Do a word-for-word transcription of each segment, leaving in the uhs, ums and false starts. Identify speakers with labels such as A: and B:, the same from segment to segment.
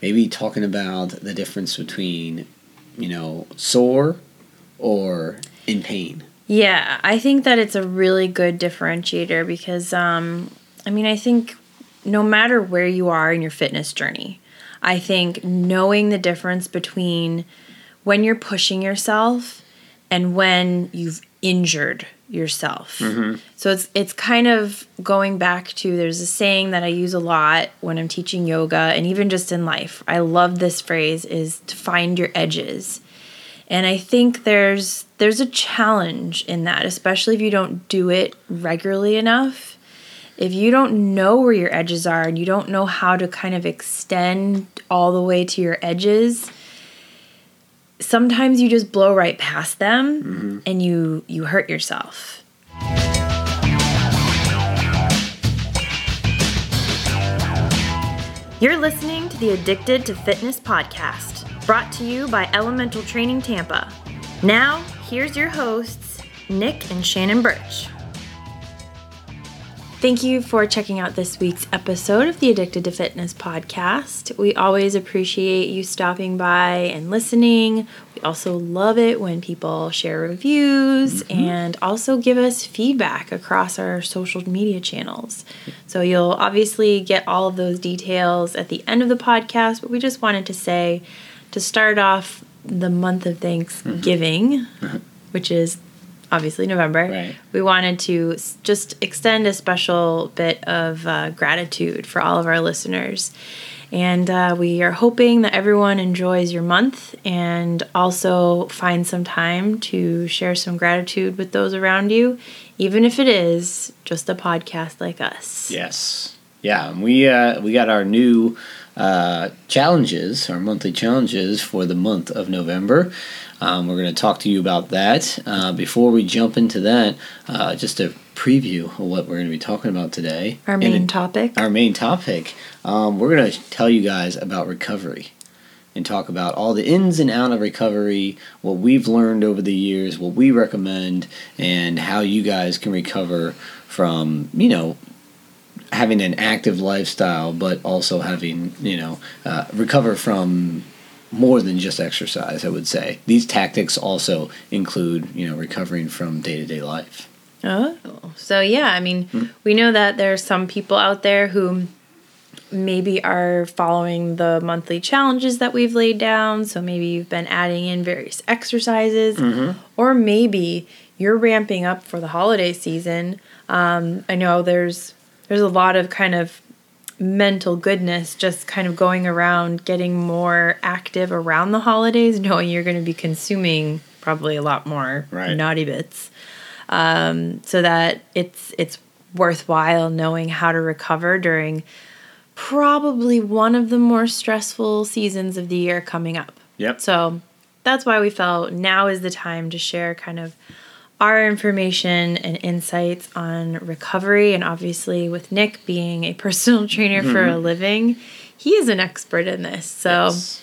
A: maybe talking about the difference between, you know, sore or in pain.
B: Yeah, I think that it's a really good differentiator because, um, I mean, I think no matter where you are in your fitness journey, I think knowing the difference between when you're pushing yourself and when you've injured yourself.
A: Mm-hmm.
B: So it's it's kind of going back to, there's a saying that I use a lot when I'm teaching yoga and even just in life. I love this phrase, is to find your edges. And I think there's there's a challenge in that, especially if you don't do it regularly enough. If you don't know where your edges are and you don't know how to kind of extend all the way to your edges, sometimes you just blow right past them
A: mm-hmm.
B: and you you hurt yourself. You're listening to the Addicted to Fitness podcast, brought to you by Elemental Training Tampa. Now, here's your hosts, Nick and Shannon Birch. Thank you for checking out this week's episode of the Addicted to Fitness podcast. We always appreciate you stopping by and listening. We also love it when people share reviews mm-hmm. and also give us feedback across our social media channels. So you'll obviously get all of those details at the end of the podcast, but we just wanted to say, to start off the month of Thanksgiving, mm-hmm. which is obviously November,
A: right.
B: we wanted to just extend a special bit of uh, gratitude for all of our listeners. And uh, we are hoping that everyone enjoys your month and also find some time to share some gratitude with those around you, even if it is just a podcast like us.
A: Yes. Yeah, and we, uh, we got our new uh, challenges, our monthly challenges for the month of November. Um, we're going to talk to you about that. Uh, before we jump into that, uh, just a preview of what we're going to be talking about today.
B: Our main
A: and
B: topic.
A: Our main topic. Um, we're going to tell you guys about recovery and talk about all the ins and outs of recovery, what we've learned over the years, what we recommend, and how you guys can recover from, you know, having an active lifestyle, but also having, you know, uh, recover from more than just exercise, I would say. These tactics also include, you know, recovering from day-to-day life.
B: Oh, so yeah, I mean, mm-hmm. we know that there are some people out there who maybe are following the monthly challenges that we've laid down. So maybe you've been adding in various exercises, mm-hmm. or maybe you're ramping up for the holiday season. Um, I know there's there's a lot of kind of mental goodness just kind of going around getting more active around the holidays, knowing you're going to be consuming probably a lot more
A: right.
B: naughty bits, um, so that it's it's worthwhile knowing how to recover during probably one of the more stressful seasons of the year coming up.
A: Yep.
B: So that's why we felt now is the time to share kind of our information and insights on recovery. And obviously with Nick being a personal trainer mm-hmm. for a living, he is an expert in this. So yes.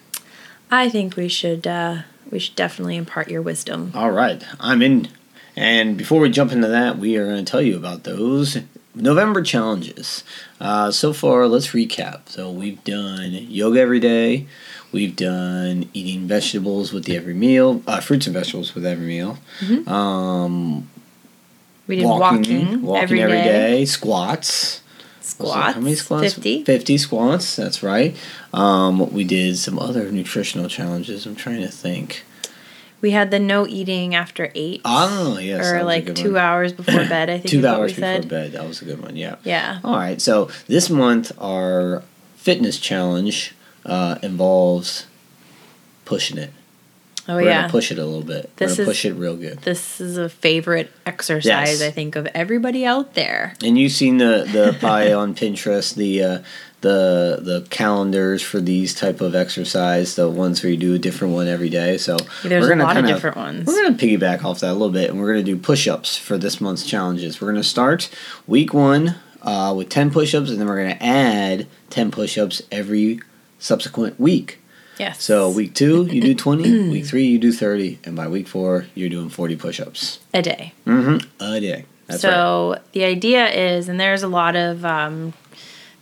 B: I think we should uh, we should definitely impart your wisdom.
A: All right. I'm in. And before we jump into that, we are going to tell you about those November challenges. Uh, so far, let's recap. So we've done yoga every day. We've done eating vegetables with the every meal, uh, fruits and vegetables with every meal.
B: Mm-hmm.
A: Um,
B: we did walking, walking,
A: walking
B: every,
A: every
B: day.
A: day. Squats.
B: Squats.
A: How many squats?
B: Fifty.
A: Fifty squats. That's right. Um, we did some other nutritional challenges. I'm trying to think.
B: We had the no eating after eight.
A: Oh, yes.
B: Or like two one. hours before bed, I think.
A: Two
B: is
A: hours
B: what we
A: before
B: said.
A: bed. That was a good one, yeah.
B: Yeah.
A: All right. So this month, our fitness challenge uh, involves pushing it.
B: Oh,
A: We're
B: yeah.
A: We're going to push it a little bit.
B: This
A: We're going to
B: is,
A: push it real good.
B: This is a favorite exercise,
A: yes.
B: I think, of everybody out there.
A: And you've seen the, the pie on Pinterest, the... Uh, the the calendars for these type of exercise, the ones where you do a different one every day. So
B: there's
A: we're gonna
B: a lot
A: kinda,
B: of different ones.
A: We're going to piggyback off that a little bit, and we're going to do push-ups for this month's challenges. We're going to start week one uh, with ten push-ups, and then we're going to add ten push-ups every subsequent week.
B: Yes.
A: So week two, you do twenty. Week three, you do thirty. And by week four, you're doing forty push-ups.
B: A day.
A: Mm-hmm. A day. That's
B: so
A: right.
B: the idea is, and there's a lot of... Um,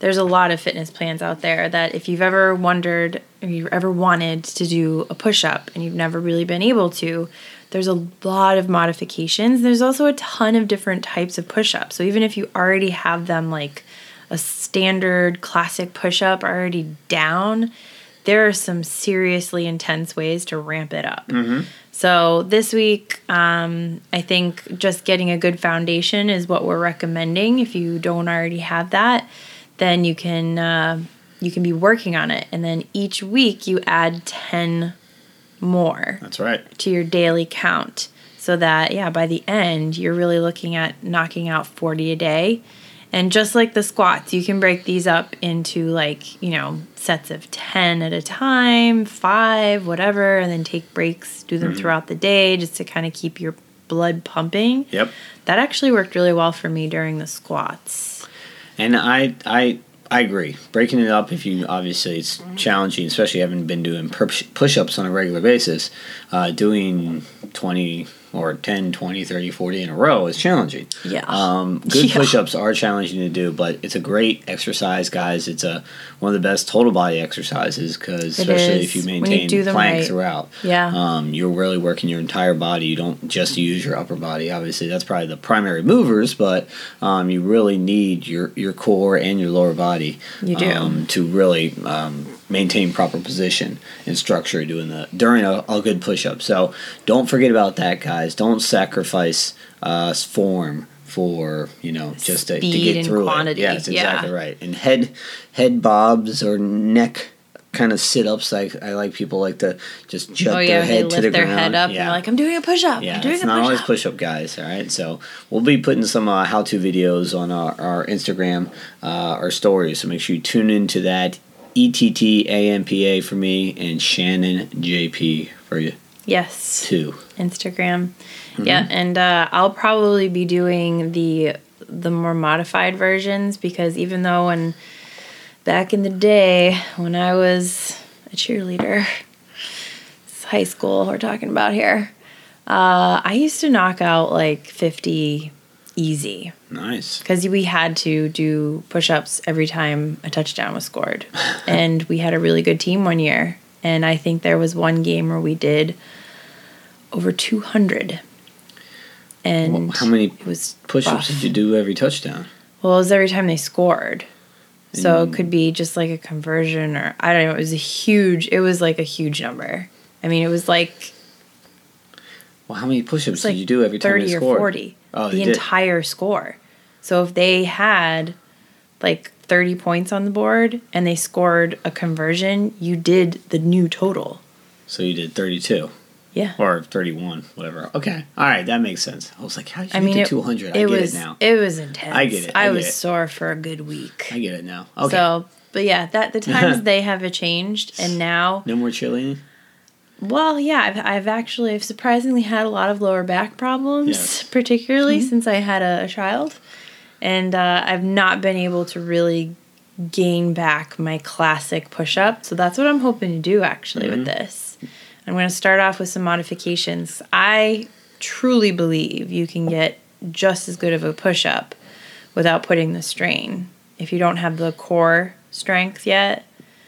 B: there's a lot of fitness plans out there that if you've ever wondered or you've ever wanted to do a push-up and you've never really been able to, there's a lot of modifications. There's also a ton of different types of push-ups. So even if you already have them like a standard classic push-up already down, there are some seriously intense ways to ramp it up.
A: Mm-hmm.
B: So this week, um, I think just getting a good foundation is what we're recommending. If you don't already have that, then you can uh, you can be working on it. And then each week you add ten more.
A: That's right.
B: To your daily count. So that, yeah, by the end, you're really looking at knocking out forty a day. And just like the squats, you can break these up into like, you know, sets of ten at a time, five, whatever, and then take breaks, do them mm-hmm. throughout the day just to kind of keep your blood pumping.
A: Yep.
B: That actually worked really well for me during the squats.
A: And I I I agree. Breaking it up, if you obviously it's challenging, especially having been doing push-ups on a regular basis, uh, doing twenty or ten, twenty, thirty, forty in a row is challenging.
B: Yeah.
A: Um, good
B: yeah.
A: push-ups are challenging to do, but it's a great exercise, guys. It's a one of the best total body exercises because especially
B: is.
A: if you maintain
B: you
A: plank
B: right.
A: throughout.
B: Yeah.
A: Um, you're really working your entire body. You don't just use your upper body. Obviously, that's probably the primary movers, but um, you really need your, your core and your lower body
B: you do.
A: Um, to really um, maintain proper position and structure doing the during a, a good push-up. So don't forget about that, guys. Don't sacrifice uh, form for, you know, just to, to get through
B: quantity.
A: it. Yeah, that's exactly
B: yeah.
A: right. And head head bobs or neck kind of sit-ups, like I like people like to just jut
B: oh, yeah,
A: their head
B: they
A: to the
B: lift their
A: ground.
B: head up
A: yeah.
B: and they're like, I'm doing a push-up.
A: Yeah,
B: I'm doing
A: it's
B: a
A: not
B: push-up.
A: always push-up, guys, all right? So we'll be putting some uh, how-to videos on our, our Instagram, uh, our stories, so make sure you tune into that. E T T A M P A for me and Shannon J P for you.
B: Yes.
A: Two.
B: Instagram. Mm-hmm. Yeah, and uh, I'll probably be doing the the more modified versions because even though when back in the day when I was a cheerleader, it's high school we're talking about here, uh, I used to knock out like fifty easy.
A: Nice.
B: Because we had to do push-ups every time a touchdown was scored. And we had a really good team one year. And I think there was one game where we did over two hundred. And
A: well, how many
B: it was
A: push-ups
B: rough.
A: did you do every touchdown?
B: Well, it was every time they scored. So it could be just like a conversion or, I don't know, it was a huge, it was like a huge number. I mean, it was like...
A: Well, how many push-ups
B: like
A: did you do every time they scored?
B: thirty or forty.
A: Oh,
B: the
A: they did.
B: entire score. So if they had like thirty points on the board and they scored a conversion, you did the new total.
A: So you did thirty-two.
B: Yeah.
A: Or thirty-one, whatever. Okay. All right, that makes sense. I was like, how did you
B: I
A: get
B: mean,
A: to
B: it,
A: two hundred? I
B: it
A: get
B: was,
A: it now.
B: It was intense.
A: I get it. I,
B: I
A: get
B: was
A: it.
B: sore for a good week.
A: I get it now. Okay.
B: So, but yeah, that the times they have changed, and now...
A: No more cheerleading?
B: Well, yeah, I've, I've actually, I've surprisingly had a lot of lower back problems,
A: Yes.
B: particularly
A: Mm-hmm.
B: since I had a, a child. And uh, I've not been able to really gain back my classic push-up. So that's what I'm hoping to do, actually,
A: Mm-hmm.
B: with this. I'm going to start off with some modifications. I truly believe you can get just as good of a push-up without putting the strain. If you don't have the core strength yet,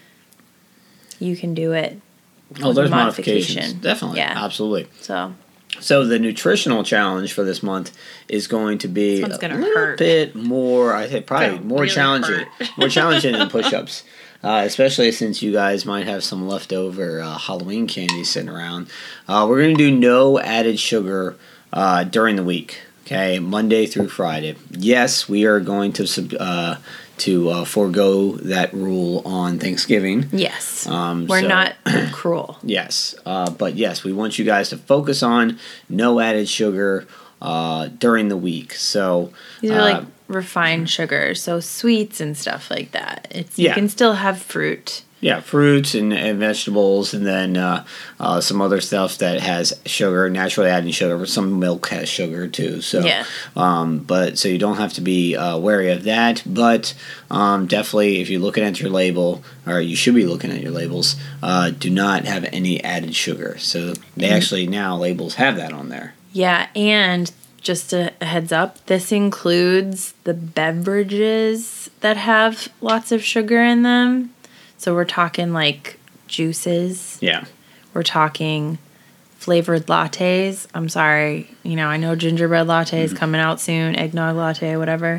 B: you can do it.
A: Oh, there's
B: modification.
A: modifications. Definitely.
B: Yeah.
A: Absolutely.
B: So,
A: So the nutritional challenge for this month is going to be
B: This one's gonna
A: a little
B: hurt.
A: bit more, I think, probably
B: Gonna
A: more
B: really
A: challenging,
B: hurt.
A: more challenging than push-ups. Uh, especially since you guys might have some leftover uh, Halloween candy sitting around. Uh, we're going to do no added sugar uh, during the week. Okay, Monday through Friday. Yes, we are going to sub, uh, to uh, forego that rule on Thanksgiving.
B: yes.
A: Um,
B: We're
A: so-
B: not cruel.
A: Yes, uh, but yes, we want you guys to focus on no added sugar uh, during the week. So
B: These are
A: uh,
B: like refined sugars, so sweets and stuff like that. It's you
A: Yeah.
B: can still have fruit.
A: yeah, fruits and, and vegetables, and then uh, uh, some other stuff that has sugar, naturally adding sugar. But some milk has sugar too. So
B: Yeah.
A: um, but so you don't have to be uh, wary of that. But um, definitely, if you're looking at your label, or you should be looking at your labels, uh, do not have any added sugar. So they actually now labels have that on there.
B: Yeah, and just a, a heads up, this includes the beverages that have lots of sugar in them. So we're talking like juices.
A: Yeah.
B: We're talking flavored lattes. I'm sorry. You know, I know gingerbread latte is mm-hmm. coming out soon, eggnog latte, whatever.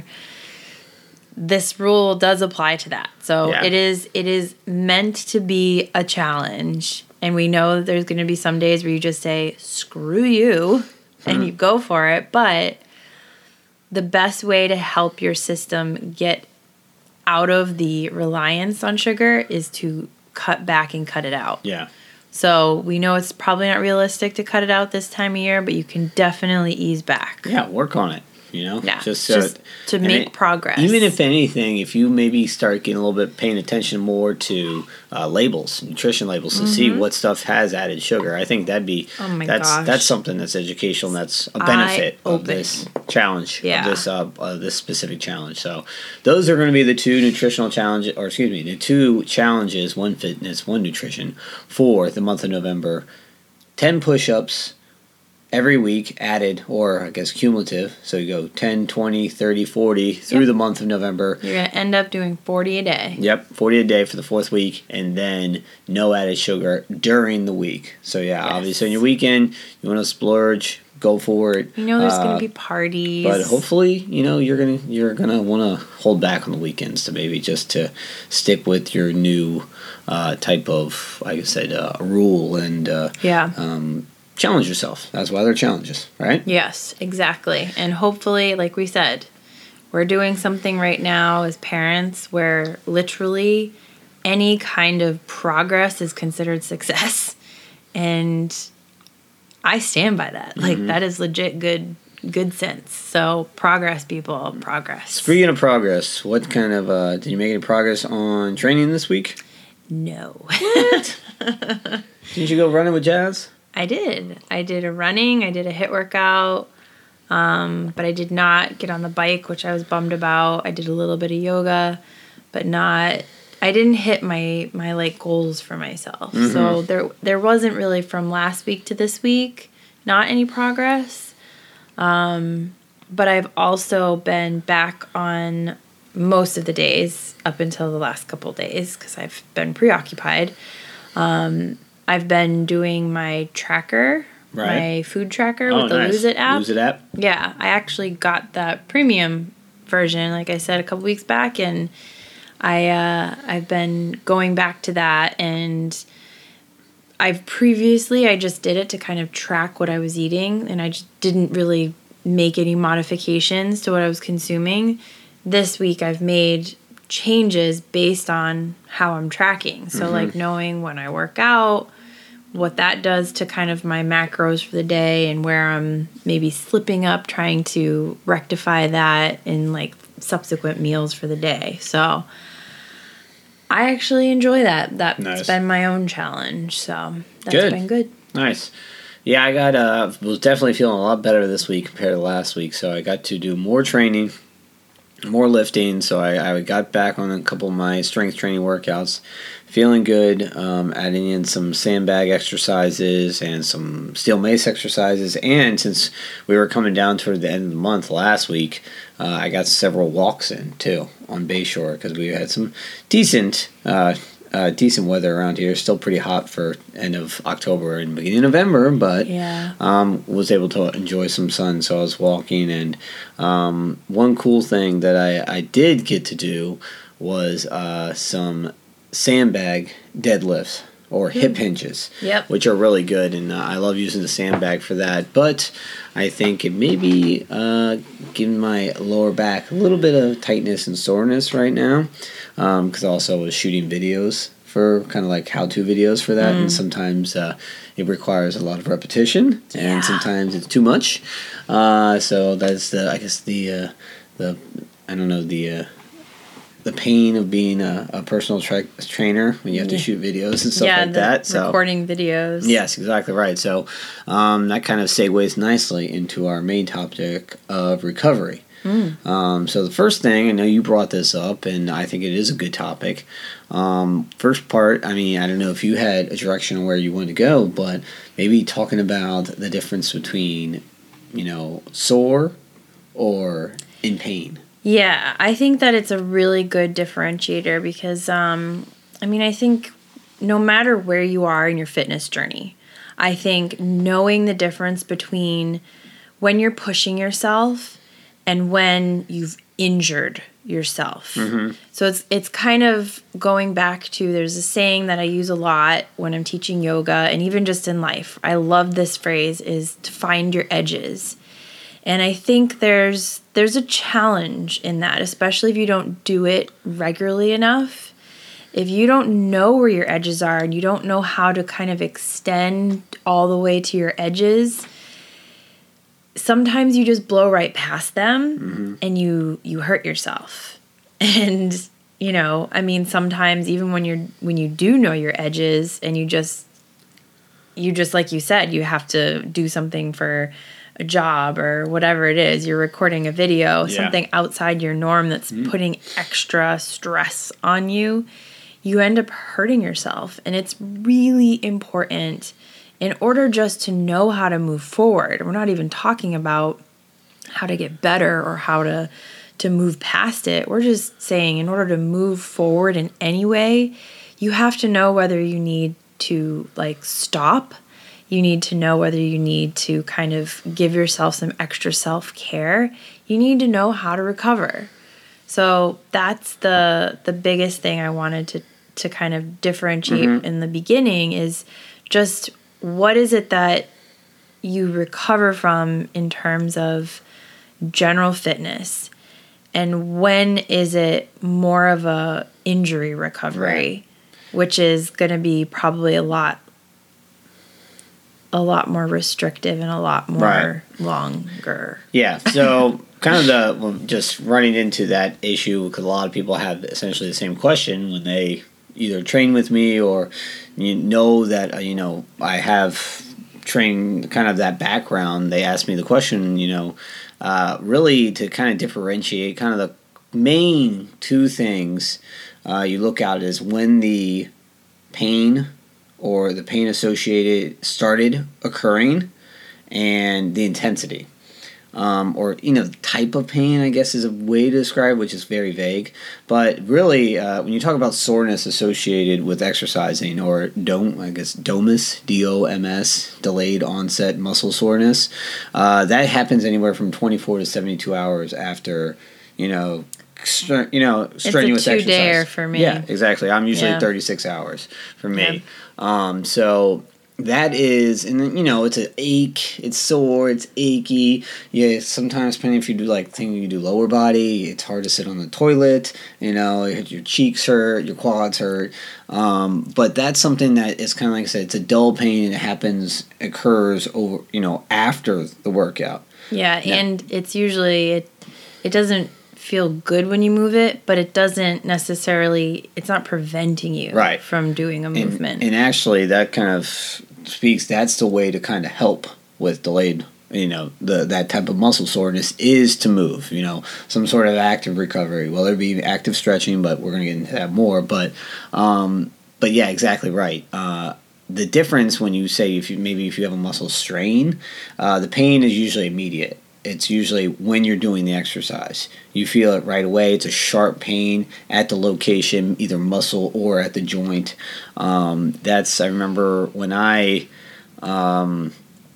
B: This rule does apply to that. So yeah. it is it is meant to be a challenge. And we know that there's going to be some days where you just say, screw you, mm-hmm. and you go for it. But the best way to help your system get out of the reliance on sugar is to cut back and cut it out.
A: Yeah.
B: So we know it's probably not realistic to cut it out this time of year, but you can definitely ease back.
A: Yeah, work on it. You know,
B: yeah, just, just uh, to make it, progress.
A: Even if anything, if you maybe start getting a little bit paying attention more to uh, labels, nutrition labels, to mm-hmm. see what stuff has added sugar, I think that'd be
B: oh my
A: that's
B: gosh.
A: that's something that's educational. That's a benefit
B: I
A: of
B: open.
A: this challenge,
B: yeah.
A: of this uh, uh, this specific challenge. So those are going to be the two nutritional challenges, or excuse me, the two challenges: one fitness, one nutrition, for the month of November. Ten push-ups every week added, or I guess cumulative. So you go ten, twenty, thirty, forty through yep. the month of November.
B: You're going to end up doing forty a day.
A: Yep, forty a day for the fourth week, and then no added sugar during the week. So yeah, yes. obviously on your weekend, you want to splurge, go for it.
B: You know there's uh, going to be parties.
A: But hopefully, you know, you're going to you're going to want to hold back on the weekends to maybe just to stick with your new uh, type of, like I said, uh, rule and uh,
B: yeah.
A: um challenge yourself. That's why they're challenges, right?
B: Yes, exactly. And hopefully, like we said, we're doing something right now as parents where literally any kind of progress is considered success. And I stand by that. Like, mm-hmm. that is legit good good sense. So, progress, people, progress.
A: Speaking of progress, what kind of, uh, did you make any progress on training this week?
B: No.
A: What? Didn't you go running with Jazz?
B: I did. I did a running. I did a HIIT workout. Um, but I did not get on the bike, which I was bummed about. I did a little bit of yoga, but not. I didn't hit my my like goals for myself. Mm-hmm. So there there wasn't really from last week to this week not any progress. Um, but I've also been back on most of the days up until the last couple of days because I've been preoccupied. Um, I've been doing my tracker, right. my food tracker
A: oh,
B: with the
A: nice.
B: Lose It app.
A: Lose It app?
B: Yeah, I actually got that premium version, like I said, a couple weeks back, and I, uh, I've been going back to that, and I've previously, I just did it to kind of track what I was eating, and I just didn't really make any modifications to what I was consuming. This week I've made changes based on how I'm tracking. So, mm-hmm. like knowing when I work out, what that does to kind of my macros for the day and where I'm maybe slipping up, trying to rectify that in like subsequent meals for the day. So I actually enjoy that. That's nice. Been my own challenge. So that's
A: good.
B: Been good.
A: Nice. Yeah, I got uh was definitely feeling a lot better this week compared to last week. So I got to do more training, more lifting. So I, I got back on a couple of my strength training workouts. Feeling good, um, adding in some sandbag exercises and some steel mace exercises. And since we were coming down toward the end of the month last week, uh, I got several walks in, too, on Bayshore because we had some decent uh, uh, decent weather around here. Still pretty hot for end of October and beginning of November, but
B: yeah.
A: um, was able to enjoy some sun, so I was walking. And um, one cool thing that I, I did get to do was uh, some sandbag deadlifts or hip hinges,
B: yep.
A: which are really good, and uh, I love using the sandbag for that. But I think it may be uh, giving my lower back a little bit of tightness and soreness right now, because um, also I was shooting videos for kind of like how-to videos for that, mm. and sometimes uh, it requires a lot of repetition, and
B: yeah.
A: sometimes it's too much. Uh, so that's the I guess the uh, the I don't know the. Uh, the pain of being a, a personal tra- trainer when you have to shoot videos and stuff
B: yeah,
A: like that. So
B: recording videos.
A: Yes, exactly right. So um, that kind of segues nicely into our main topic of recovery. Mm. Um, so the first thing, I know you brought this up, and I think it is a good topic. Um, first part, I mean, I don't know if you had a direction on where you wanted to go, but maybe talking about the difference between you know, sore or in pain?
B: Yeah, I think that it's a really good differentiator because, um, I mean, I think no matter where you are in your fitness journey, I think knowing the difference between when you're pushing yourself and when you've injured yourself. Mm-hmm. So it's it's kind of going back to, there's a saying that I use a lot when I'm teaching yoga and even just in life. I love this phrase, is to find your edges. And I think there's there's a challenge in that, especially if you don't do it regularly enough. If you don't know where your edges are and you don't know how to kind of extend all the way to your edges, sometimes you just blow right past them mm-hmm. and you you hurt yourself. And, you know, I mean, sometimes even when you're when you do know your edges and you just you just like you said, you have to do something for a job or whatever it is, you're recording a video, yeah. something outside your norm that's mm-hmm. putting extra stress on you, you end up hurting yourself. And it's really important in order just to know how to move forward. We're not even talking about how to get better or how to to move past it. We're just saying in order to move forward in any way, you have to know whether you need to like stop. You need to know whether you need to kind of give yourself some extra self-care. You need to know how to recover. So that's the the biggest thing I wanted to, to kind of differentiate mm-hmm. in the beginning is just what is it that you recover from in terms of general fitness? And when is it more of a injury recovery, right. which is going to be probably a lot a lot more restrictive and a lot more right. longer.
A: Yeah. So kind of the, well, just running into that issue, because a lot of people have essentially the same question when they either train with me or you know that, uh, you know, I have trained kind of that background. They ask me the question, you know, uh, really to kind of differentiate kind of the main two things uh, you look at is when the pain or the pain associated started occurring and the intensity. Um, or, you know, type of pain, I guess, is a way to describe, which is very vague. But really, uh, when you talk about soreness associated with exercising, or dom, I guess DOMS, D O M S, delayed onset muscle soreness, uh, that happens anywhere from twenty-four to seventy-two hours after, you know, str- you know, strenuous exercise. It's a two-dayer
B: for me.
A: Yeah, exactly. I'm usually yeah. thirty-six hours for me. Yeah. Um, so that is, and then, you know, it's an ache, it's sore, it's achy. Yeah, sometimes depending if you do like thing you do lower body, it's hard to sit on the toilet. You know, your cheeks hurt, your quads hurt. Um, but that's something that is kind of like I said, it's a dull pain and it happens, occurs over, you know, after the workout.
B: Yeah, yeah. And it's usually it, it doesn't feel good when you move it, but it doesn't necessarily, it's not preventing you
A: right.
B: from doing a movement.
A: And, and actually that kind of speaks, that's the way to kind of help with delayed, you know, the that type of muscle soreness is to move, you know, some sort of active recovery, whether it be active stretching, but we're going to get into that more. But, um, but yeah, exactly right. Uh, the difference when you say if you maybe if you have a muscle strain, uh, the pain is usually immediate. It's usually when you're doing the exercise. You feel it right away. It's a sharp pain at the location, either muscle or at the joint. Um, that's, I remember when I um,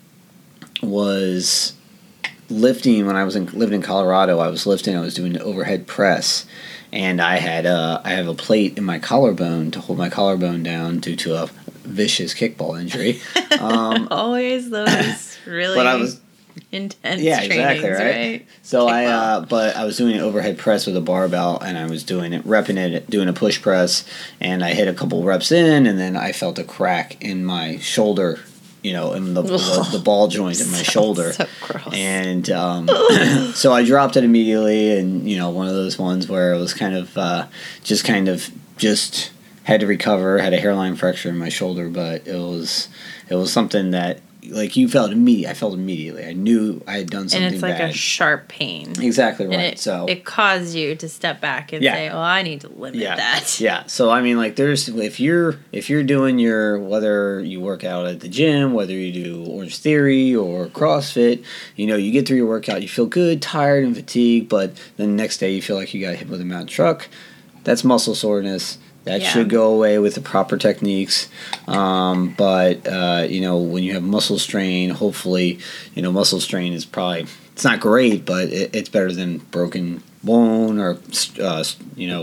A: was lifting, when I was in, living in Colorado, I was lifting, I was doing an overhead press. And I had a, I have a plate in my collarbone to hold my collarbone down due to a vicious kickball injury. Um,
B: Always those really... But I was... intense yeah, exactly, right? right?
A: So Kick I, uh, but I was doing an overhead press with a barbell, and I was doing it, repping it, doing a push press, and I hit a couple reps in, and then I felt a crack in my shoulder, you know, in the the, the ball joint in my shoulder.
B: So gross.
A: And um, so I dropped it immediately, and you know, one of those ones where it was kind of uh, just kind of just had to recover. Had a hairline fracture in my shoulder, but it was it was something that like you felt immediate. I felt immediately. I knew I had done something bad.
B: And it's like
A: bad.
B: a sharp pain.
A: Exactly right.
B: And it,
A: so
B: it caused you to step back and
A: yeah.
B: say, "Well, I need to limit
A: yeah.
B: that."
A: Yeah. So I mean, like, there's if you're if you're doing your whether you work out at the gym, whether you do Orange Theory or CrossFit, you know, you get through your workout, you feel good, tired, and fatigued, but then the next day you feel like you got hit with a mountain truck. That's muscle soreness. That
B: yeah.
A: should go away with the proper techniques. Um, but, uh, you know, when you have muscle strain, hopefully, you know, muscle strain is probably, it's not great, but it, it's better than broken bone or, uh, you know,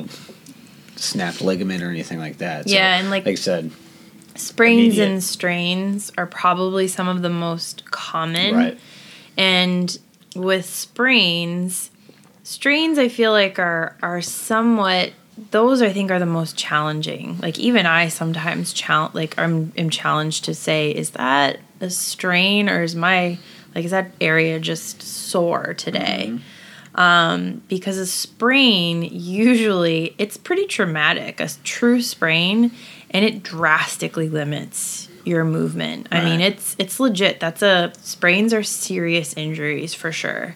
A: snapped ligament or anything like that.
B: Yeah,
A: so,
B: and like,
A: like I said,
B: sprains
A: immediate.
B: and strains are probably some of the most common.
A: Right.
B: And with sprains, strains I feel like are, are somewhat... Those I think are the most challenging. Like even I sometimes challenge, like I'm am challenged to say, is that a strain or is my like is that area just sore today? Mm-hmm. Um, because a sprain usually it's pretty traumatic, a true sprain, and it drastically limits your movement. Right. I mean, it's it's legit. That's a sprains are serious injuries for sure.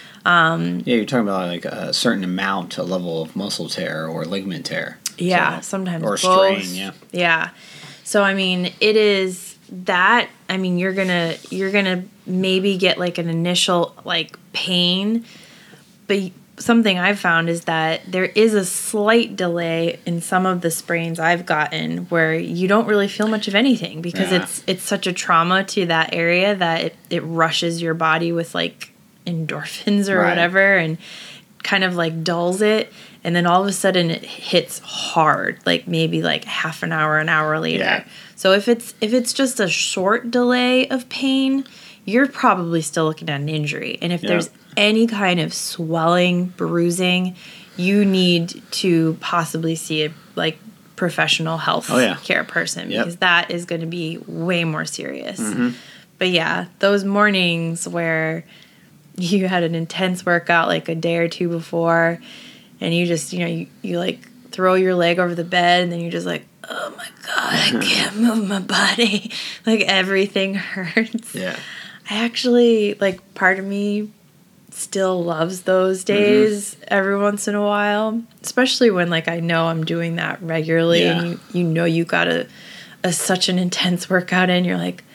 B: Um,
A: yeah, you're talking about like a certain amount, a level of muscle tear or ligament tear.
B: Yeah,
A: so,
B: sometimes
A: or
B: both.
A: strain. Yeah,
B: yeah. So I mean, it is that. I mean, you're gonna you're gonna maybe get like an initial like pain, but something I've found is that there is a slight delay in some of the sprains I've gotten where you don't really feel much of anything because yeah. it's it's such a trauma to that area that it, it rushes your body with like endorphins or right. whatever and kind of like dulls it, and then all of a sudden it hits hard, like maybe like half an hour an hour later. Yeah. So if it's if it's just a short delay of pain, you're probably still looking at an injury. And if yeah. there's any kind of swelling, bruising, you need to possibly see a like professional health oh, yeah. care person yep. because that is going to be way more serious. Mm-hmm. But yeah, those mornings where you had an intense workout like a day or two before and you just, you know, you, you like throw your leg over the bed and then you're just like, oh my God, I can't move my body. Like everything hurts.
A: Yeah.
B: I actually, like part of me still loves those days mm-hmm. every once in a while, especially when like I know I'm doing that regularly yeah. and you, you know you got a, a such an intense workout in, you're like,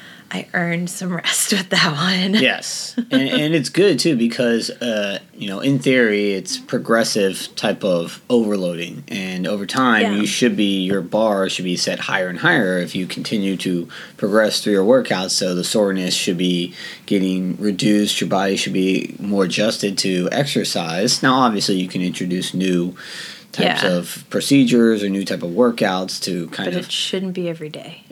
B: I earned some rest with that one.
A: Yes. And, and it's good, too, because, uh, you know, in theory, it's progressive type of overloading. And over time, yeah. you should be, your bar should be set higher and higher if you continue to progress through your workouts. So the soreness should be getting reduced. Your body should be more adjusted to exercise. Now, obviously, you can introduce new types yeah. of procedures or new type of workouts to kind
B: but
A: of...
B: But it shouldn't be every day.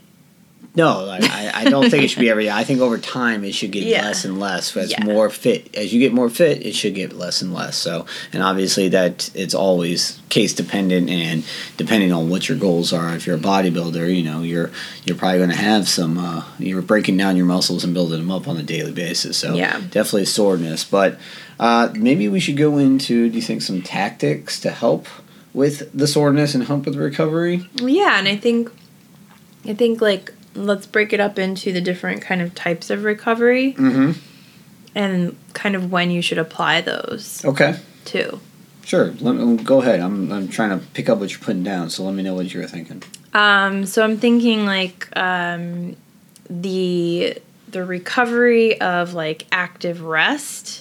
A: No, I, I don't think it should be every day. I think over time it should get yeah. less and less. As yeah. more fit, as you get more fit, it should get less and less. So, and obviously that it's always case dependent and depending on what your goals are. If you're a bodybuilder, you know you're you're probably going to have some. Uh, you're breaking down your muscles and building them up on a daily basis. So
B: yeah.
A: definitely soreness. But uh, maybe we should go into. Do you think some tactics to help with the soreness and help with recovery?
B: Yeah, and I think, I think like. Let's break it up into the different kind of types of recovery
A: mm-hmm.
B: and kind of when you should apply those.
A: Okay.
B: Too.
A: Sure. Let me, go ahead. I'm I'm trying to pick up what you're putting down, so let me know what you're thinking.
B: Um. So I'm thinking like um, the the recovery of like active rest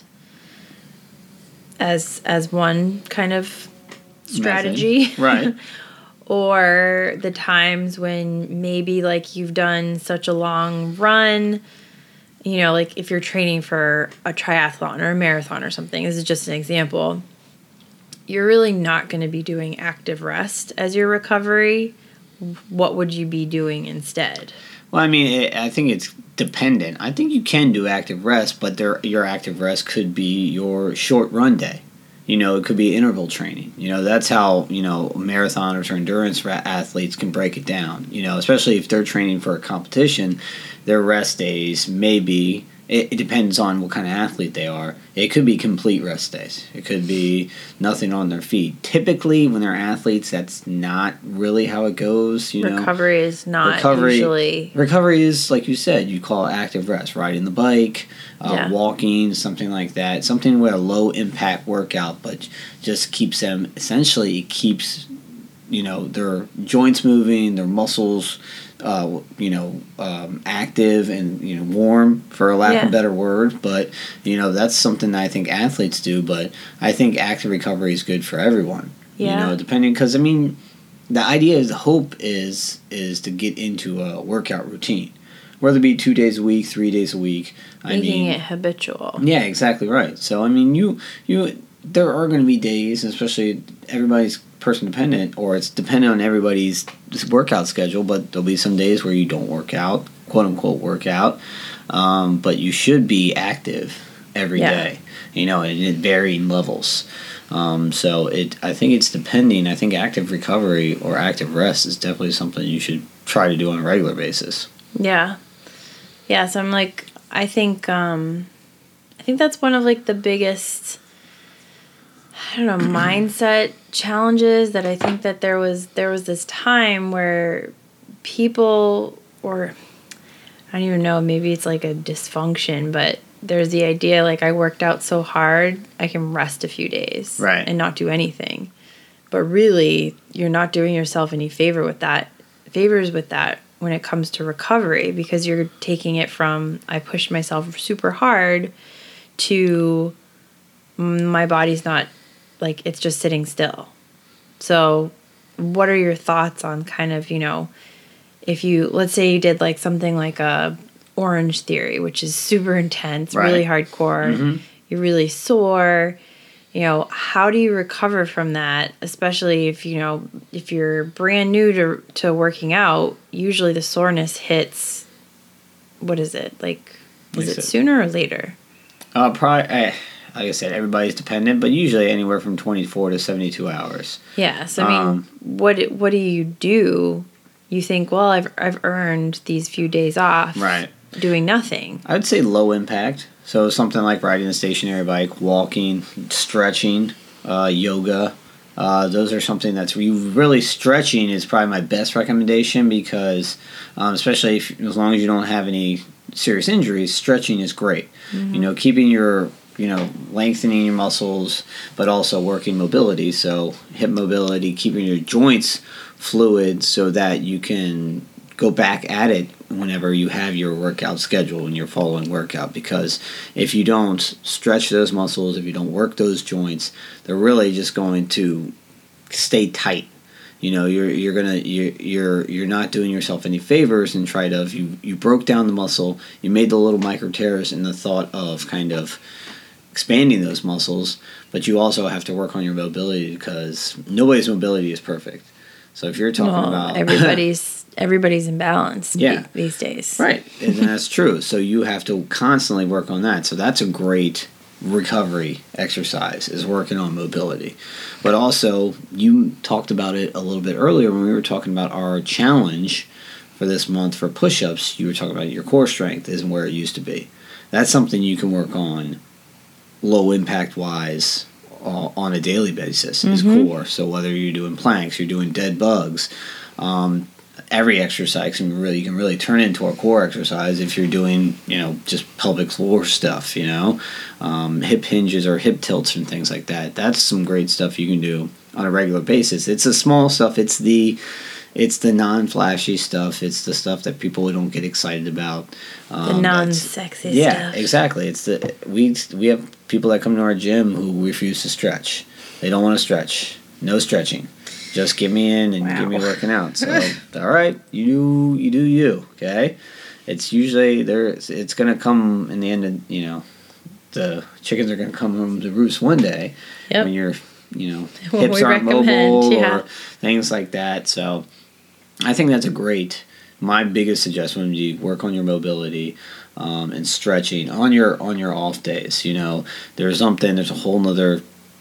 B: as as one kind of strategy.
A: Method. Right.
B: Or the times when maybe like you've done such a long run, you know, like if you're training for a triathlon or a marathon or something, this is just an example, you're really not going to be doing active rest as your recovery. What would you be doing instead?
A: Well, I mean, it, I think it's dependent. I think you can do active rest, but there, your active rest could be your short run day. You know, it could be interval training. You know, that's how, you know, marathoners or endurance athletes can break it down. You know, especially if they're training for a competition, their rest days may be it, it depends on what kind of athlete they are. It could be complete rest days. It could be nothing on their feet. Typically, when they're athletes, that's not really how it goes. You know,
B: recovery is not
A: recovery,
B: usually.
A: Recovery is, like you said, you call it active rest. Riding the bike, uh,
B: Yeah.
A: walking, something like that. Something with a low impact workout, but just keeps them, essentially, it keeps, you know, their joints moving, their muscles, uh, you know, um, active and, you know, warm, for a lack
B: Yeah.
A: of a better word. But, you know, that's something that I think athletes do. But I think active recovery is good for everyone.
B: Yeah.
A: You know, depending, because, I mean, the idea is, the hope is, is to get into a workout routine. Whether it be two days a week, three days a week. I
B: Making
A: mean,
B: it habitual.
A: yeah, exactly right. So, I mean, you, you, there are going to be days, especially everybody's person dependent, or it's dependent on everybody's workout schedule, but there'll be some days where you don't work out, quote unquote work out, um, but you should be active every
B: Yeah.
A: day, you know, and at varying levels. Um, so it, I think it's depending. I think active recovery or active rest is definitely something you should try to do on a regular basis.
B: Yeah. Yeah, so I'm like, I think, um, I think that's one of like the biggest, I don't know, mindset challenges that I think that there was, there was this time where people, or I don't even know, maybe it's like a dysfunction, but there's the idea like I worked out so hard, I can rest a few days
A: Right.
B: and not do anything. But really, you're not doing yourself any favor with that, favors with that when it comes to recovery, because you're taking it from I pushed myself super hard to mm, my body's not, like, it's just sitting still. So what are your thoughts on kind of, you know, if you, let's say you did like something like a Orange Theory, which is super intense,
A: Right.
B: really hardcore,
A: Mhm.
B: you're really sore, you know, how do you recover from that? Especially if, you know, if you're brand new to, to working out, usually the soreness hits, what is it? Like, is
A: Like
B: it
A: I said.
B: sooner or later?
A: Uh, probably, uh, like I said, everybody's dependent, but usually anywhere from twenty-four to seventy-two hours.
B: Yeah. So, I mean,
A: Um,
B: what, what do you do? You think, well, I've, I've earned these few days off.
A: Right.
B: Doing nothing.
A: I would say low impact. So something like riding a stationary bike, walking, stretching, uh, yoga. Uh, those are something that's re- really stretching is probably my best recommendation because, um, especially if, as long as you don't have any serious injuries, stretching is great.
B: Mm-hmm.
A: You know, keeping your, you know, lengthening your muscles, but also working mobility. So hip mobility, keeping your joints fluid so that you can go back at it whenever you have your workout schedule and your following workout, because if you don't stretch those muscles, if you don't work those joints, they're really just going to stay tight. You know, you're you're gonna you're you're you're not doing yourself any favors and try to you you broke down the muscle, you made the little micro tears in the thought of kind of expanding those muscles, but you also have to work on your mobility because nobody's mobility is perfect. So if you're talking
B: Well,
A: about
B: everybody's everybody's imbalanced
A: Yeah.
B: the- these days.
A: right, and that's true. So you have to constantly work on that. So that's a great recovery exercise, is working on mobility. But also, you talked about it a little bit earlier when we were talking about our challenge for this month for push-ups. You were talking about your core strength isn't where it used to be. That's something you can work on low impact wise uh, on a daily basis, is
B: Mhm.
A: core. So whether you're doing planks, you're doing dead bugs, um, every exercise can really you can really turn into a core exercise if you're doing, you know, just pelvic floor stuff, you know, um, hip hinges or hip tilts and things like that. That's some great stuff you can do on a regular basis. It's the small stuff. It's the it's the non-flashy stuff. It's the stuff that people don't get excited about. Um,
B: The
A: that's-
B: non-sexy
A: yeah,
B: stuff.
A: exactly. It's the we we have people that come to our gym who refuse to stretch. They don't want to stretch. No stretching. Just get me in and
B: Wow.
A: get me working out. So all right, you do you do you. Okay, it's usually there. It's, it's gonna come in the end of, you know, the chickens are gonna come home to roost one day.
B: Yep.
A: When you're, you know,
B: When
A: hips
B: we
A: aren't
B: recommend,
A: mobile
B: yeah.
A: or things like that. So I think that's a great. My biggest suggestion would be work on your mobility um, and stretching on your on your off days. You know, there's something. There's a whole nother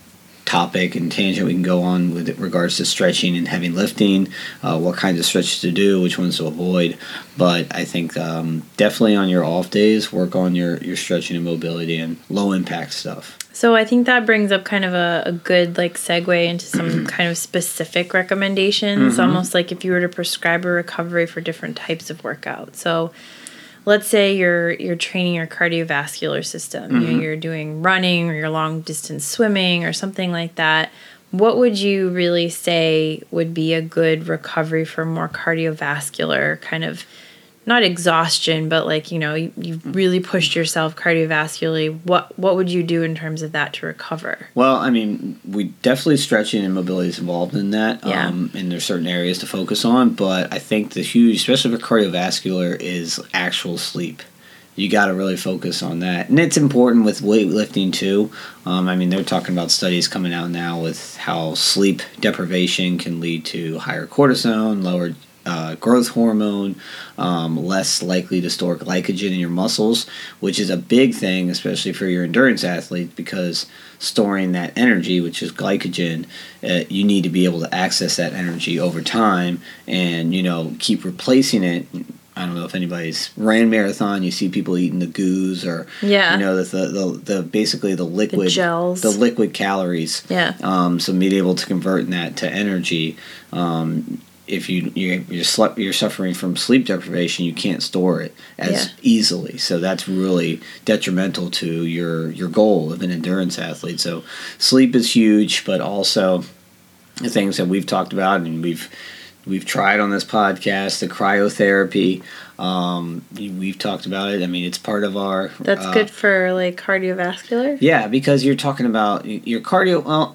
A: topic and tangent we can go on with regards to stretching and heavy lifting, uh, what kinds of stretches to do, which ones to avoid. But I think um, definitely on your off days, work on your, your stretching and mobility and low impact stuff.
B: So I think that brings up kind of a, a good like segue into some kind of specific recommendations, mm-hmm. almost like if you were to prescribe a recovery for different types of workout. So let's say you're you're training your cardiovascular system, mm-hmm. you know, you're doing running or you're long distance swimming or something like that. What would you really say would be a good recovery for more cardiovascular kind of, not exhaustion, but like, you know, you, you've really pushed yourself cardiovascularly. What what would you do in terms of that to recover?
A: Well, I mean, we definitely stretching and mobility is involved in that.
B: Yeah.
A: Um, and there's certain areas to focus on. But I think the huge, especially for cardiovascular, is actual sleep. You got to really focus on that. And it's important with weightlifting too. Um, I mean, they're talking about studies coming out now with how sleep deprivation can lead to higher cortisol, lower Uh, growth hormone, um, less likely to store glycogen in your muscles, which is a big thing, especially for your endurance athletes, because storing that energy, which is glycogen, uh, you need to be able to access that energy over time and, you know, keep replacing it. I don't know if anybody's ran marathon. You see people eating the goos or,
B: yeah.
A: you know, the, the, the, the basically the liquid,
B: the gels,
A: the liquid calories.
B: Yeah.
A: Um, so being able to convert that to energy. Um, If you you're you're, sl- you're suffering from sleep deprivation, you can't store it as
B: yeah.
A: easily. So that's really detrimental to your your goal of an endurance athlete. So sleep is huge, but also the things that we've talked about and we've we've tried on this podcast, the cryotherapy. Um, we've talked about it. I mean, it's part of our.
B: That's uh, good for like cardiovascular.
A: Yeah, because you're talking about your cardio. Well.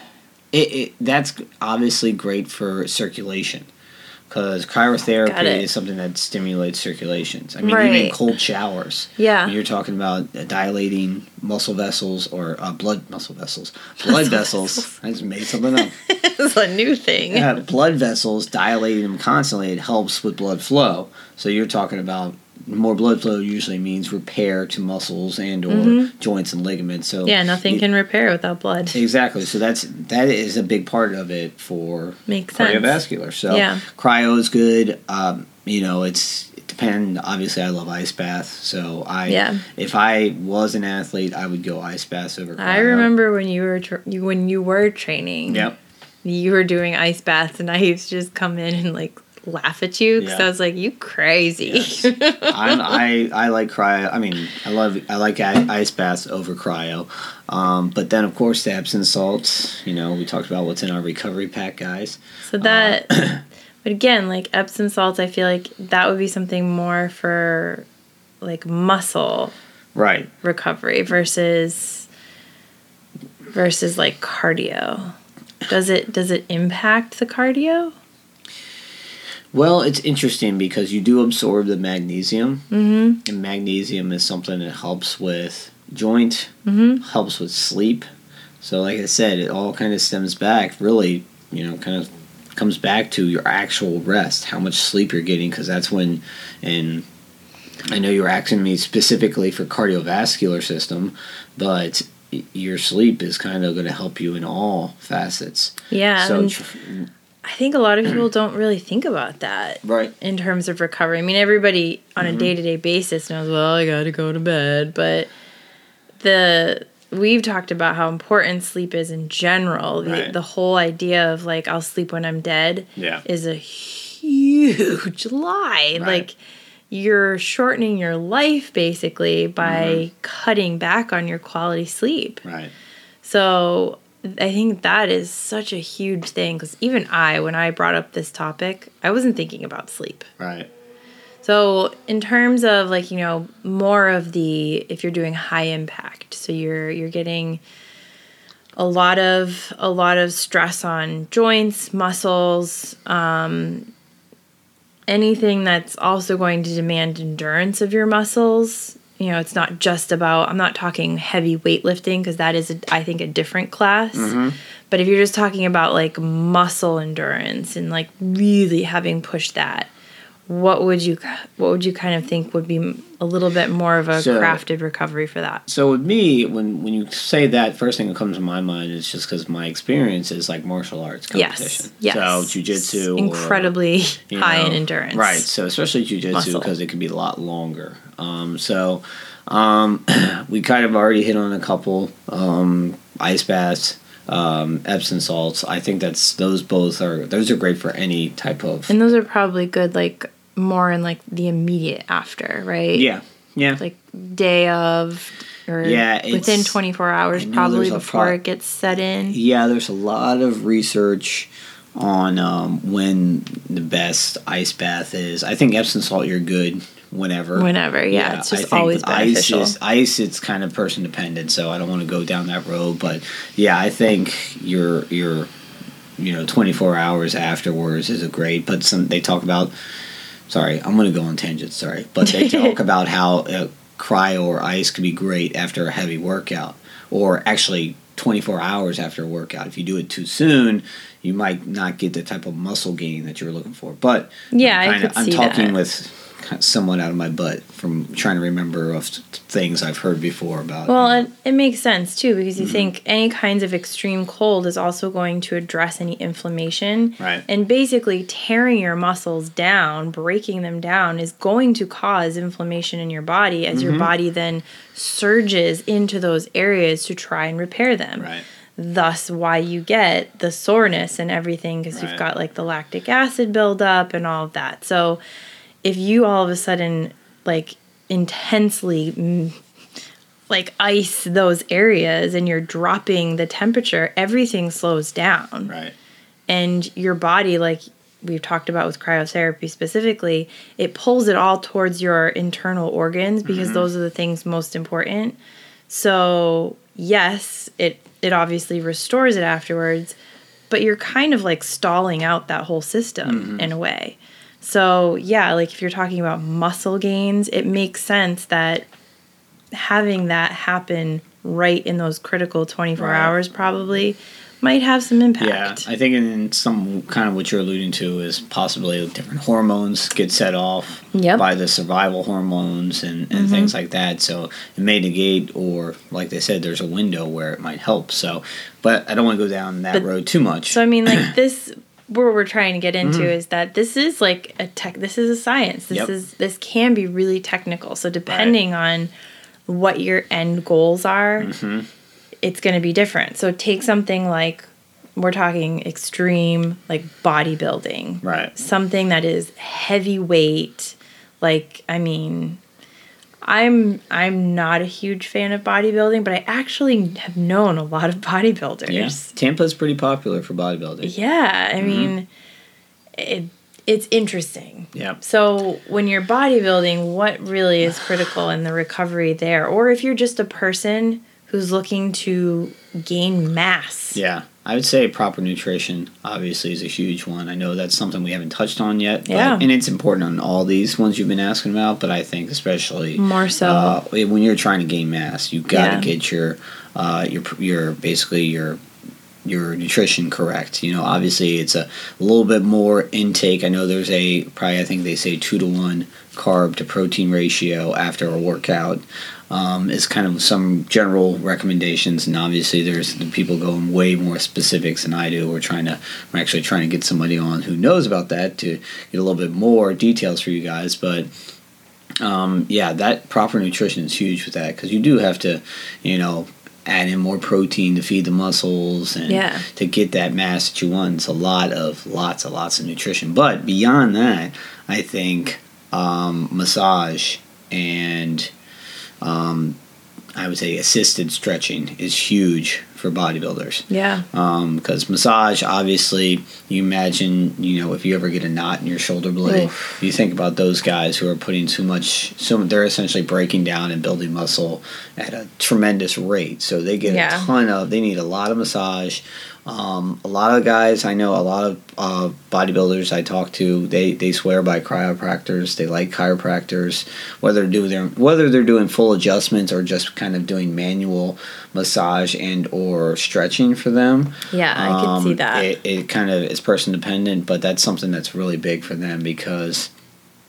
A: It, it that's obviously great for circulation because cryotherapy is something that stimulates circulations. I mean,
B: right.
A: even cold showers.
B: Yeah.
A: When you're talking about dilating muscle vessels or uh, blood muscle vessels, blood vessels. I just made something up.
B: It's a new thing.
A: Yeah, blood vessels, dilating them constantly, it helps with blood flow. So you're talking about. More blood flow usually means repair to muscles and or mm-hmm. joints and ligaments. So
B: yeah, nothing
A: it,
B: can repair without blood.
A: Exactly. So that's that is a big part of it for
B: Makes
A: cardiovascular.
B: Sense.
A: So
B: yeah.
A: cryo is good. Um, you know, it's it depends. Obviously, I love ice baths. So I
B: yeah.
A: if I was an athlete, I would go ice baths over cryo.
B: I remember when you were tra- you, when you were training.
A: Yep.
B: You were doing ice baths, and I used to just come in and like. Laugh at you because yeah. I was like, you crazy.
A: Yes. I'm, I I like cryo. I mean, I love I like ice baths over cryo. Um, but then of course the Epsom salts. You know, we talked about what's in our recovery pack, guys.
B: So that, uh, but again, like Epsom salts, I feel like that would be something more for like muscle,
A: right?
B: Recovery versus versus like cardio. Does it does it impact the cardio?
A: Well, it's interesting because you do absorb the magnesium,
B: mm-hmm.
A: and magnesium is something that helps with joint,
B: mm-hmm.
A: helps with sleep. So, like I said, it all kind of stems back, really, you know, kind of comes back to your actual rest, how much sleep you're getting, because that's when, and I know you were asking me specifically for cardiovascular system, but your sleep is kind of going to help you in all facets.
B: Yeah.
A: So.
B: Tr- I think a lot of people don't really think about that.
A: Right.
B: In terms of recovery. I mean, everybody on mm-hmm. a day-to-day basis knows, well, I got to go to bed. But the we've talked about how important sleep is in general. The,
A: right.
B: the whole idea of, like, I'll sleep when I'm dead
A: yeah.
B: is a huge lie.
A: Right.
B: Like, you're shortening your life, basically, by mm-hmm. cutting back on your quality sleep.
A: Right.
B: So I think that is such a huge thing because even I, when I brought up this topic, I wasn't thinking about sleep.
A: Right.
B: So in terms of like, you know, more of the, if you're doing high impact, so you're, you're getting a lot of, a lot of stress on joints, muscles, um, anything that's also going to demand endurance of your muscles. You know, it's not just about, I'm not talking heavy weightlifting because that is, a, I think, a different class.
A: Mm-hmm.
B: But if you're just talking about like muscle endurance and like really having pushed that what would you what would you kind of think would be a little bit more of a
A: So-
B: crafted recovery for that?
A: So with me, when when you say that, first thing that comes to my mind is just because my experience is like martial arts competition.
B: Yes, yes.
A: So jujitsu,
B: incredibly
A: or, you
B: high in
A: know,
B: endurance.
A: Right. So especially jujitsu
B: Muscle.
A: because it can be a lot longer. Um, so um, we kind of already hit on a couple um, ice baths. Um, Epsom salts. I think that's those both are those are great for any type of.
B: And those are probably good, like more in like the immediate after, right?
A: Yeah. Yeah.
B: Like day of, or
A: Yeah, it's-
B: within twenty-four hours,
A: I know
B: probably
A: there's a
B: before
A: pro-
B: it gets set in.
A: Yeah, there's a lot of research on um, when the best ice bath is. I think Epsom salt, you're good whenever.
B: Whenever, yeah, it's just
A: I think
B: always
A: with
B: beneficial.
A: Ice, is, ice, it's kind of person dependent, so I don't want to go down that road. But yeah, I think your your you know twenty-four hours afterwards is a great. But some they talk about. Sorry, I'm going to go on tangents. Sorry, but they talk about how uh, cryo or ice can be great after a heavy workout, or actually twenty-four hours after a workout. If you do it too soon, you might not get the type of muscle gain that you're looking for. But
B: Yeah,
A: I'm
B: I
A: kinda,
B: could
A: I'm
B: see
A: talking
B: that.
A: with someone out of my butt from trying to remember of things I've heard before about.
B: Well,
A: you know.
B: it, it makes sense too because you
A: Mm-hmm.
B: think any kinds of extreme cold is also going to address any inflammation.
A: Right.
B: And basically, tearing your muscles down, breaking them down, is going to cause inflammation in your body as
A: Mm-hmm.
B: your body then surges into those areas to try and repair them.
A: Right.
B: Thus, why you get the soreness and everything because
A: Right.
B: you've got like the lactic acid buildup and all of that. So, if you all of a sudden like intensely mm, like ice those areas and you're dropping the temperature, everything slows down.
A: Right.
B: And your body, like we've talked about with cryotherapy specifically, it pulls it all towards your internal organs because
A: Mm-hmm.
B: those are the things most important. So, yes, it it obviously restores it afterwards, but you're kind of like stalling out that whole system
A: Mm-hmm.
B: in a way. So, yeah, like if you're talking about muscle gains, it makes sense that having that happen right in those critical twenty-four
A: Right.
B: hours probably might have some
A: Yeah,
B: impact.
A: I think in some kind of what you're alluding to is possibly different hormones get set off
B: Yep.
A: by the survival hormones and, and things like that. So it may negate, or like they said, there's a window where it might help. So, but I don't want to go down that
B: But-
A: road too much.
B: So I mean, like this, what we're trying to get into
A: Mm-hmm.
B: is that this is like a tech. This is a science. This
A: Yep.
B: is this can be really technical. So depending on what your end goals are,
A: Mm-hmm.
B: it's going to be different. So take something like we're talking extreme, like bodybuilding,
A: Right.
B: something that is heavyweight. Like I mean, I'm I'm not a huge fan of bodybuilding, but I actually have known a lot of bodybuilders.
A: Yeah, Tampa's pretty popular for bodybuilding.
B: Yeah, I
A: Mm-hmm.
B: mean, it, it's interesting.
A: Yeah.
B: So when you're bodybuilding, what really is critical in the recovery there? Or if you're just a person who's looking to gain mass.
A: Yeah, I would say proper nutrition obviously is a huge one. I know that's something we haven't touched on yet. But,
B: Yeah.
A: and it's important on all these ones you've been asking about, but I think especially
B: More so.
A: uh, when you're trying to gain mass, you've got to
B: Yeah.
A: get your uh, your your basically your your nutrition correct. You know, obviously it's a, a little bit more intake. I know there's a probably I think they say two to one carb to protein ratio after a workout. Um, is kind of some general recommendations, and obviously there's the people going way more specifics than I do. We're trying to, we're actually trying to get somebody on who knows about that to get a little bit more details for you guys. But um, yeah, that proper nutrition is huge with that because you do have to, you know, add in more protein to feed the muscles and
B: Yeah.
A: to get that mass that you want. It's a lot of lots and lots of nutrition. But beyond that, I think um, massage and um, I would say assisted stretching is huge for bodybuilders.
B: Yeah.
A: Um, because massage, obviously, you imagine, you know, if you ever get a knot in your shoulder blade,
B: Oof.
A: you think about those guys who are putting too much, so they're essentially breaking down and building muscle at a tremendous rate. So they get
B: Yeah.
A: a ton of, they need a lot of massage. Um, a lot of guys, I know a lot of uh, bodybuilders I talk to, they, they swear by chiropractors. They like chiropractors, whether they're doing their, whether they're doing full adjustments or just kind of doing manual massage and or stretching for them.
B: Yeah, I could see
A: Um,
B: that.
A: It, it kind of is person dependent, but that's something that's really big for them because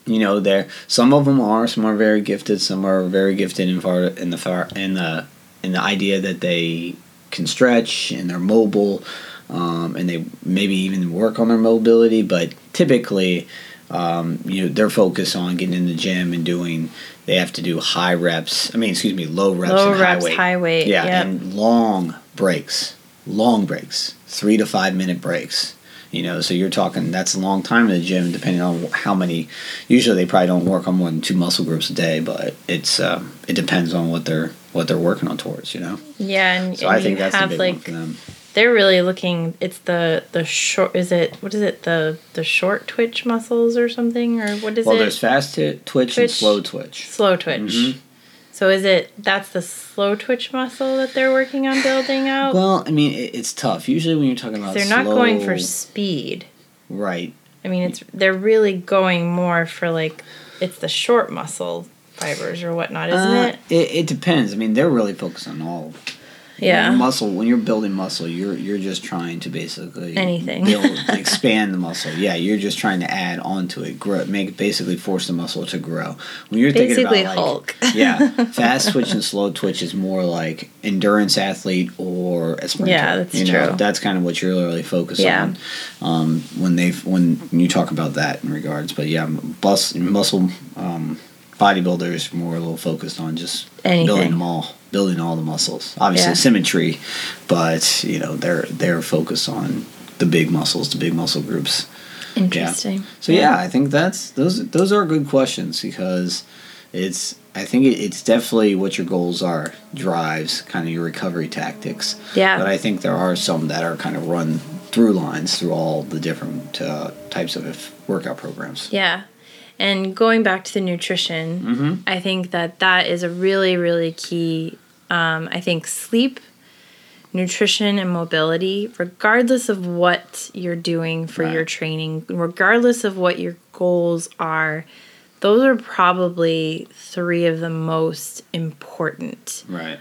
A: you know, there some of them are, some are very gifted, some are very gifted in far in the far in the in the idea that they can stretch and they're mobile, um, and they maybe even work on their mobility, but typically, um, you know, they're focused on getting in the gym and doing. They have to do high reps. I mean, excuse me, low reps
B: low
A: and
B: reps,
A: high weight.
B: high weight.
A: Yeah,
B: yep.
A: and long breaks, long breaks, three to five minute breaks. You know, so you're talking, that's a long time in the gym, depending on how many. Usually, they probably don't work on more than two muscle groups a day, but it's um, it depends on what they're what they're working on towards. You know.
B: Yeah, and,
A: So
B: and
A: I think
B: you
A: that's
B: have
A: a big
B: like
A: one for them.
B: they're really looking. It's the the short. Is it what is it the the short twitch muscles or something, or what is
A: Well,
B: it?
A: there's fast t- twitch, and
B: Twitch.
A: slow twitch.
B: Slow twitch.
A: Mhm.
B: So is it that's the slow twitch muscle that they're working on building out?
A: Well, I mean, it, it's tough. Usually, when you're talking about
B: they're not
A: slow,
B: going for speed.
A: right.
B: I mean, it's they're really going more for like it's the short muscle fibers or whatnot, isn't
A: Uh,
B: it?
A: it? It depends. I mean, they're really focused on all.
B: Yeah.
A: When muscle. When you're building muscle, you're you're just trying to basically
B: Anything.
A: build, expand the muscle. Yeah, you're just trying to add onto it, grow, make basically force the muscle to grow. When you're
B: Basically
A: thinking about like,
B: Hulk.
A: yeah, fast twitch and slow twitch is more like endurance athlete or a sprinter.
B: Yeah, that's
A: you know,
B: true.
A: That's kind of what you're really focused
B: Yeah.
A: on. Um, when they when you talk about that in regards, but yeah, bus, muscle um, bodybuilders more a little focused on just
B: Anything.
A: building them all. Building all the muscles, obviously
B: Yeah.
A: symmetry, but you know they're they're focused on the big muscles, the big muscle groups.
B: Interesting.
A: Yeah. So yeah. I think that's those those are good questions because it's I think it, it's definitely what your goals are drives kind of your recovery tactics.
B: Yeah.
A: But I think there are some that are kind of run through lines through all the different uh, types of workout programs.
B: Yeah. And going back to the nutrition,
A: Mm-hmm.
B: I think that that is a really, really key. Um, I think sleep, nutrition, and mobility, regardless of what you're doing for
A: Right.
B: your training, regardless of what your goals are, those are probably three of the most important.
A: Right.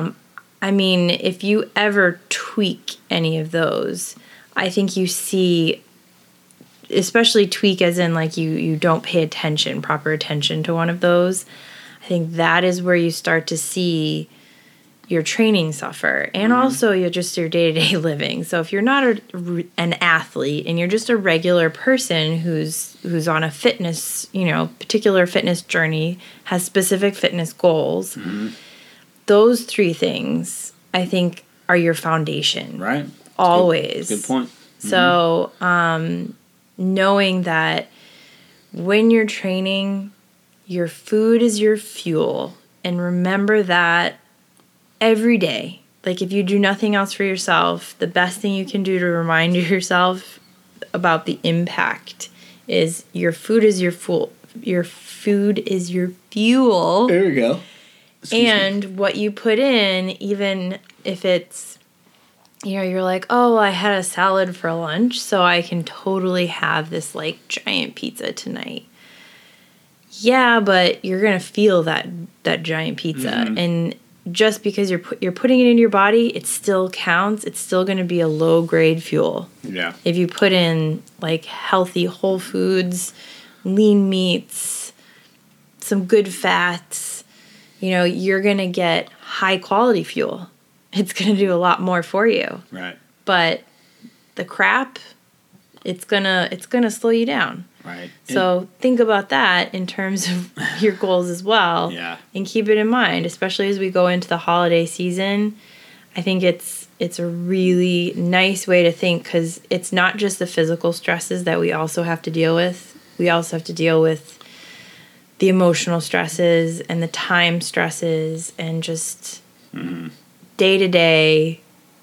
B: I mean, if you ever tweak any of those, I think you see, especially tweak as in like you, you don't pay attention, proper attention to one of those. I think that is where you start to see your training suffer and
A: Mm-hmm.
B: also your just your day-to-day living. So if you're not a, an athlete and you're just a regular person who's who's on a fitness, you know, particular fitness journey, has specific fitness goals,
A: Mm-hmm.
B: those three things I think are your foundation.
A: Right.
B: Always.
A: Good, good point.
B: So, um, knowing that when you're training, your food is your fuel. And remember that every day. Like, if you do nothing else for yourself, the best thing you can do to remind yourself about the impact is your food is your fuel. Your food is your fuel.
A: There we go. Excuse
B: and
A: me.
B: what you put in, even if it's, you know, you're like, oh, I had a salad for lunch, so I can totally have this like giant pizza tonight. Yeah, but you're gonna feel that that giant pizza,
A: Mm-hmm.
B: and just because you're put, you're putting it into your body, it still counts. It's still gonna be a low grade fuel.
A: Yeah.
B: If you put in like healthy whole foods, lean meats, some good fats, you know, you're going to get high quality fuel. It's going to do a lot more for you.
A: Right.
B: But the crap, it's going to it's going to slow you down.
A: Right.
B: So think about that in terms of your goals as well.
A: Yeah.
B: And keep it in mind, especially as we go into the holiday season. I think it's it's a really nice way to think because it's not just the physical stresses that we also have to deal with. We also have to deal with the emotional stresses and the time stresses and just
A: Mm-hmm.
B: day-to-day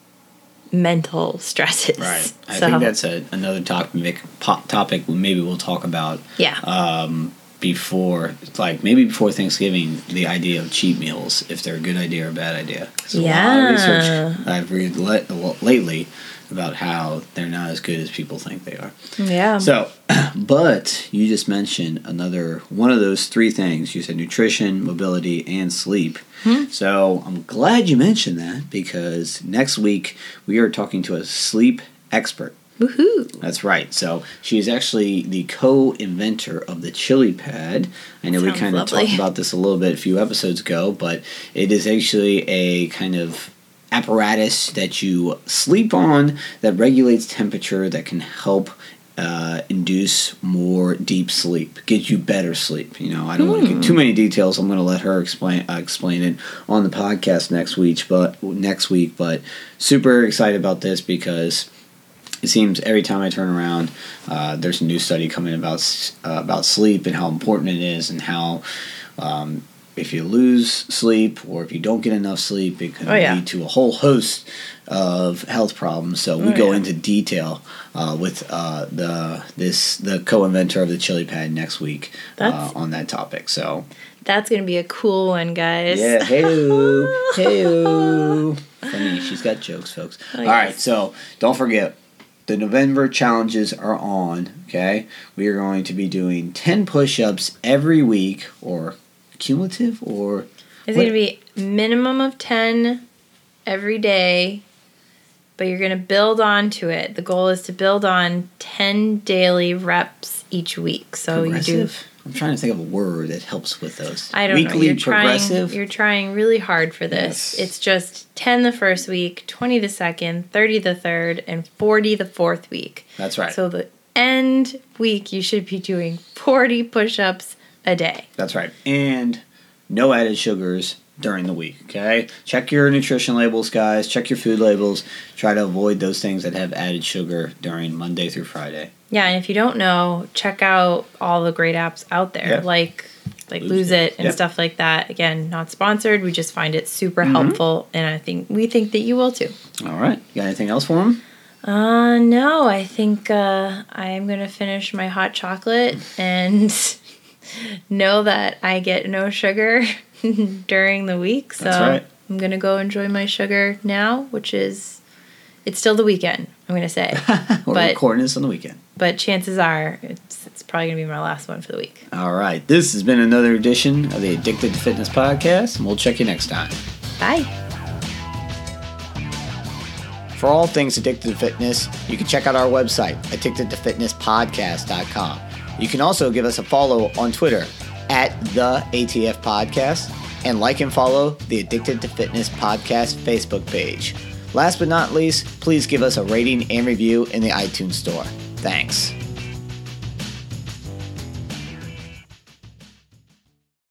B: mental stresses.
A: Right. I
B: So,
A: think that's a, another topic. po- Topic maybe we'll talk about
B: yeah.
A: um, before, like maybe before Thanksgiving. The idea of cheat meals, if they're a good idea or a bad idea. 'Cause a lot of
B: Yeah.
A: research I've read le- lately about how they're not as good as people think they are.
B: Yeah.
A: So, but you just mentioned another one of those three things. You said nutrition, mobility, and sleep.
B: Hmm.
A: So I'm glad you mentioned that because next week we are talking to a sleep expert.
B: Woohoo!
A: That's right. So she is actually the co-inventor of the Chili Pad. I know
B: Sounds
A: we kind of
B: lovely.
A: talked about this a little bit a few episodes ago, but it is actually a kind of apparatus that you sleep on that regulates temperature that can help uh, induce more deep sleep, get you better sleep. You know, I don't want to get too many details. I'm going to let her explain uh, explain it on the podcast next week. But next week, but super excited about this because it seems every time I turn around, uh, there's a new study coming about uh, about sleep and how important it is, and how um, if you lose sleep or if you don't get enough sleep, it can
B: Oh, yeah.
A: lead to a whole host of health problems. So we
B: Oh,
A: go
B: yeah.
A: into detail uh, with uh, the this the co-inventor of the Chili Pad next week uh,
B: That's-
A: on that topic. So
B: That's going to be a cool one, guys.
A: yeah, hey-o, hey-o. Funny, she's got jokes, folks.
B: Oh,
A: All
B: yes.
A: right, so don't forget, the November challenges are on, okay? We are going to be doing ten push-ups every week, or cumulative, or...
B: It's
A: what-
B: going to be minimum of ten every day, but you're going to build on to it. The goal is to build on ten daily reps each week. So you do...
A: Progressive? I'm trying to think of a word that helps with those.
B: I don't
A: Weekly
B: know. You're trying.
A: progressive?
B: You're trying really hard for this.
A: Yes.
B: It's just ten the first week, twenty the second, thirty the third, and forty the fourth week.
A: That's right.
B: So the end week, you should be doing forty push-ups a day.
A: That's right. And no added sugars during the week, okay? Check your nutrition labels, guys. Check your food labels. Try to avoid those things that have added sugar during Monday through Friday.
B: Yeah, and if you don't know, check out all the great apps out there,
A: Yeah.
B: like like
A: Lose
B: Lose
A: It.
B: It and
A: Yep.
B: stuff like that. Again, not sponsored. We just find it super
A: Mm-hmm.
B: helpful, and I think we think that you will too.
A: All right. You got anything else for them?
B: Uh, no, I think uh, I am going to finish my hot chocolate and know that I get no sugar during the week. So
A: That's right.
B: I'm going to go enjoy my sugar now, which is, it's still the weekend, I'm going to say.
A: We're
B: but,
A: recording this on the weekend.
B: but chances are it's, it's probably going to be my last one for the week.
A: All right. This has been another edition of the Addicted to Fitness podcast, and we'll check you next time.
B: Bye.
A: For all things Addicted to Fitness, you can check out our website, addicted to fitness podcast dot com. You can also give us a follow on Twitter at the A T F Podcast, and like and follow the Addicted to Fitness Podcast Facebook page. Last but not least, please give us a rating and review in the iTunes Store. Thanks.